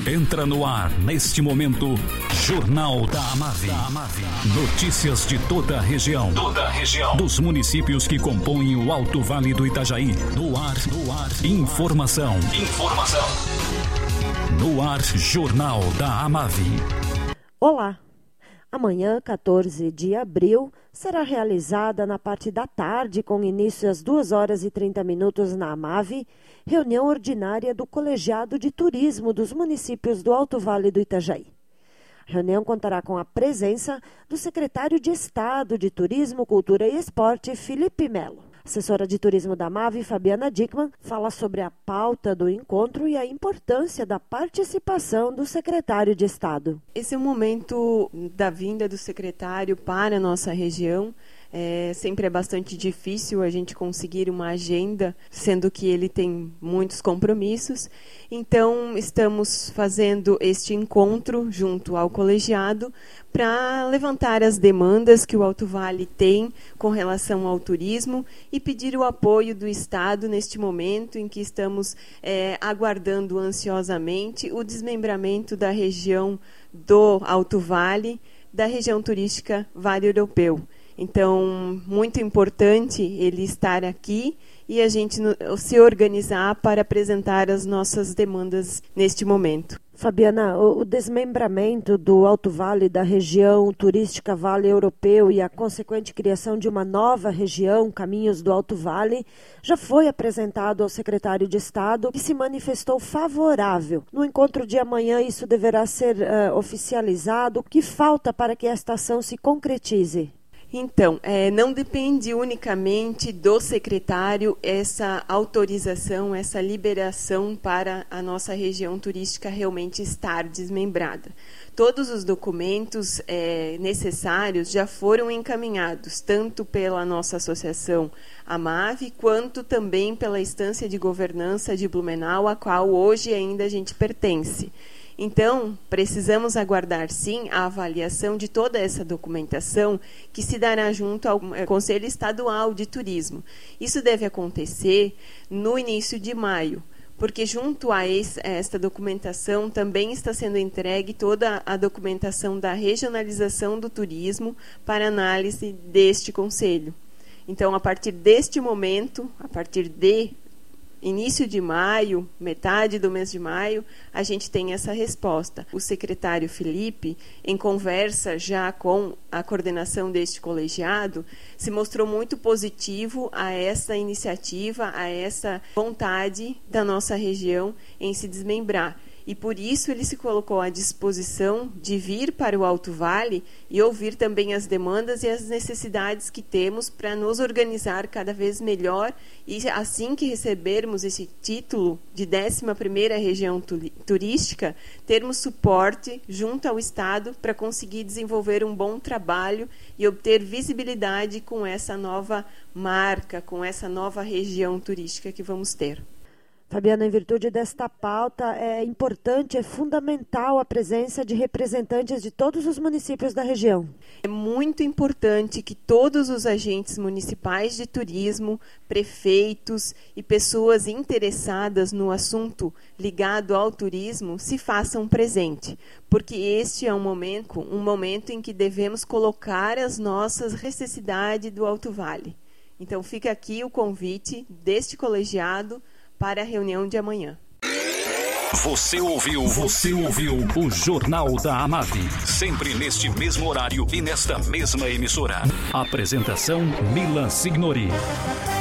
Entra no ar, neste momento, Jornal da Amave. Notícias de toda a região. Dos municípios que compõem o Alto Vale do Itajaí. No ar. Informação. No ar, Jornal da Amave. Olá. Amanhã, 14 de abril, será realizada na parte da tarde, com início às 2h30 na Amave, reunião ordinária do Colegiado de Turismo dos municípios do Alto Vale do Itajaí. A reunião contará com a presença do secretário de Estado de Turismo, Cultura e Esporte, Felipe Melo. A assessora de turismo da Amave, Fabiana Dickmann, fala sobre a pauta do encontro e a importância da participação do secretário de Estado. Esse é o momento da vinda do secretário para a nossa região. Sempre é bastante difícil a gente conseguir uma agenda, sendo que ele tem muitos compromissos. Então, estamos fazendo este encontro junto ao colegiado para levantar as demandas que o Alto Vale tem com relação ao turismo e pedir o apoio do Estado neste momento em que estamos aguardando ansiosamente o desmembramento da região do Alto Vale, da região turística Vale Europeu. Então, muito importante ele estar aqui e a gente se organizar para apresentar as nossas demandas neste momento. Fabiana, o desmembramento do Alto Vale da região turística Vale Europeu e a consequente criação de uma nova região, Caminhos do Alto Vale, já foi apresentado ao secretário de Estado, que se manifestou favorável. No encontro de amanhã, isso deverá ser oficializado. O que falta para que esta ação se concretize? Então, não depende unicamente do secretário essa autorização, essa liberação para a nossa região turística realmente estar desmembrada. Todos os documentos necessários já foram encaminhados, tanto pela nossa associação Amave, quanto também pela instância de governança de Blumenau, a qual hoje ainda a gente pertence. Então, precisamos aguardar, sim, a avaliação de toda essa documentação que se dará junto ao Conselho Estadual de Turismo. Isso deve acontecer no início de maio, porque junto a esta documentação também está sendo entregue toda a documentação da regionalização do turismo para análise deste Conselho. Então, a partir deste momento, a partir de início de maio, metade do mês de maio, a gente tem essa resposta. O secretário Felipe, em conversa já com a coordenação deste colegiado, se mostrou muito positivo a essa iniciativa, a essa vontade da nossa região em se desmembrar. E por isso ele se colocou à disposição de vir para o Alto Vale e ouvir também as demandas e as necessidades que temos para nos organizar cada vez melhor e assim que recebermos esse título de 11ª região turística, termos suporte junto ao Estado para conseguir desenvolver um bom trabalho e obter visibilidade com essa nova marca, com essa nova região turística que vamos ter. Fabiana, em virtude desta pauta, é importante, é fundamental a presença de representantes de todos os municípios da região. É muito importante que todos os agentes municipais de turismo, prefeitos e pessoas interessadas no assunto ligado ao turismo se façam presente, porque este é um momento em que devemos colocar as nossas necessidades do Alto Vale. Então fica aqui o convite deste colegiado para a reunião de amanhã. Você ouviu o Jornal da Amave, sempre neste mesmo horário e nesta mesma emissora. Apresentação Milan Signori.